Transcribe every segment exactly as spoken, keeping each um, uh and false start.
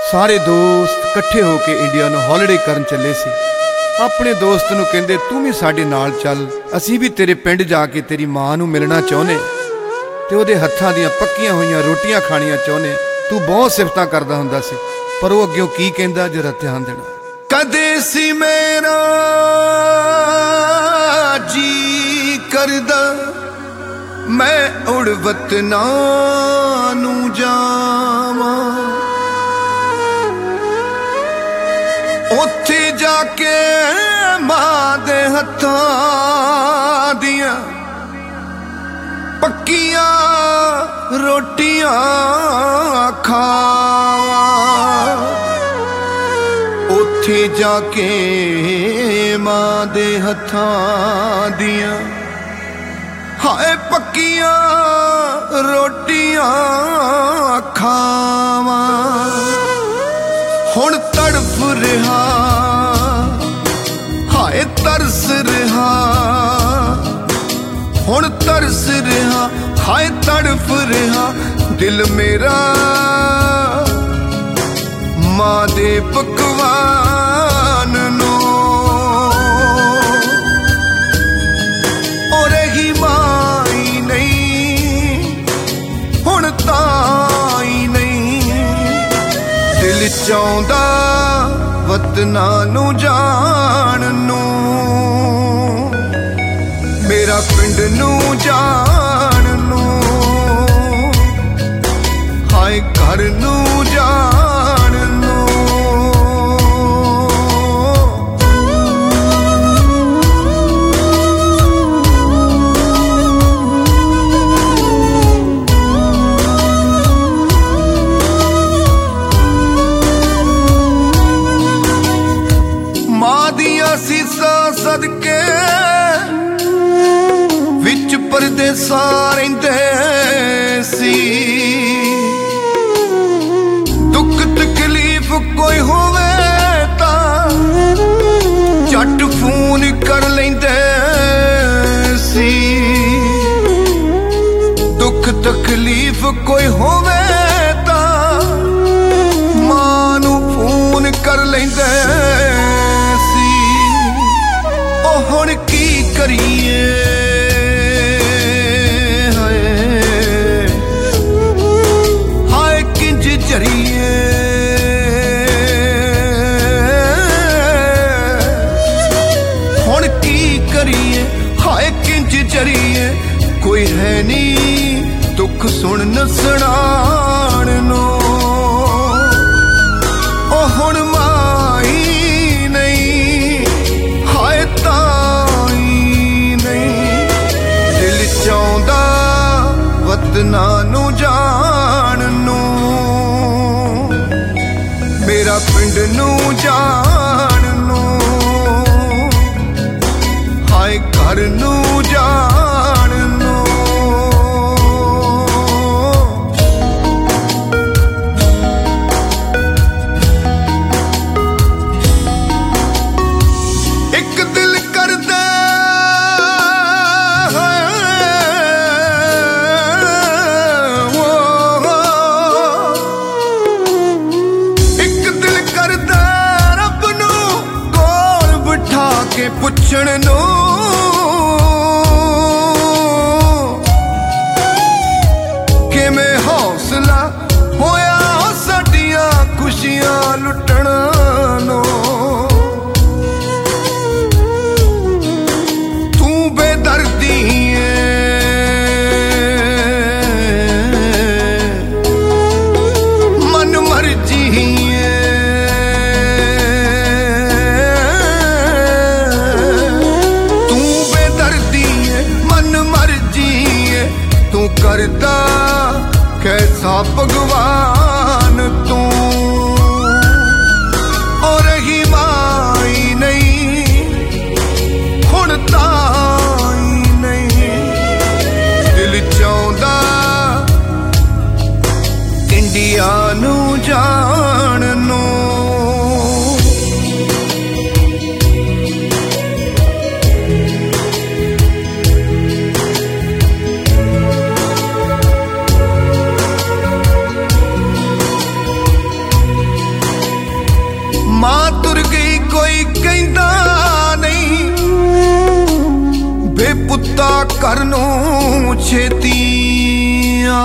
सारे दोस्त कट्ठे होके इंडिया नूं हॉलीडे करन चले सी। अपने दोस्त नूं कहंदे तू भी साडे नाल चल, असीं भी तेरे पिंड जाके तेरी मां नूं मिलना चाहुंदे ते ओहदे हत्थां दीयां पक्कीਆਂ होईयां रोटियां खाणियां चाहुंदे। तू बहुत सिफतां करदा हुंदा सी, पर वो अग्गों की कहंदा जरा ध्यान देना। कदे सी मेरा जी करदा मैं उड़ वतनां नूं जावां, उत्थे जाके मां दे हत्थां दियां पक्कियां रोटियां खावां, उत्थे जाके मां दे हत्थां दियां हाय पक्कियां रोटियां खावां। हुण तड़फ रहा हाय तरस रहा, हुण तरस रहा हाय तड़फ रहा, दिल मेरा मां दे पकवान नो। और ही माई नहीं हुण ताई नहीं, दिल चाहुंदा वतनां नूं जाण नूं, मेरा पिंड नूं जाण नूं, हाय घर नूं जाण नूं। मां दियां सीसां सदके विच परदेसा रहिंदे सी, दुख तकलीफ कोई होवे तां झट फोन कर लैंदे सी, दुख तकलीफ कोई होवे तां मां नूं फोन कर लैंदे सी। ओ हुण की करिए जरिए, हुण की करिए हाय किंज जरिए, कोई है नी दुख सुनन सुनाण नो। ओ हुण माई नहीं हाय ताई नहीं, दिल चाहुंदा वतनां नूं जाण नूं, मेरा पिंड नूं जाण नूं, हाय घर नूं जाण नूं। एक दिल करदा पुछण नूं किवें हौसला होया साडियां खुशियां लुटण नूं, तू बेदर्दी मन मर्जी करदा कैसा भगवान तू। और ही माई नहीं हुण ताई नहीं, दिल चाहुंदा इंडिया नूं जाण नूं। कुत्ता करनू छेतिया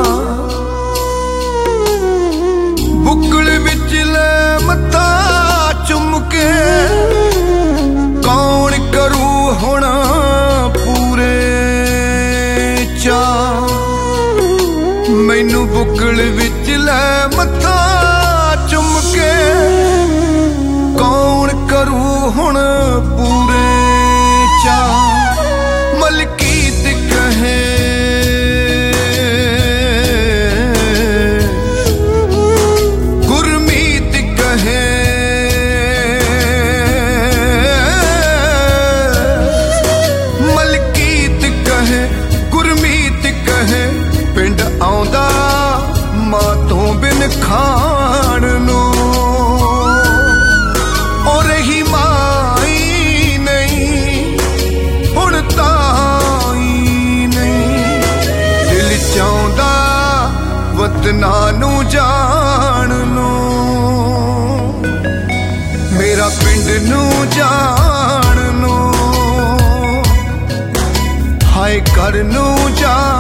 बुकल विच ले मत्था चुम के कौन करू हुण पूरे चा मैनू बुकल विच ले मत्था चुम के कौन करू हुण पूरे चा मलकीत कहे गुरमीत कहे मलकीत कहे गुरमीत कहे पिंड आउंदा मां तो बिन खाण नू और ही माई नहीं हुण ताई नहीं दिल चाहुंदा वतना नू जाण नू मेरा पिंड नू जाण नू हाय कर नू जाण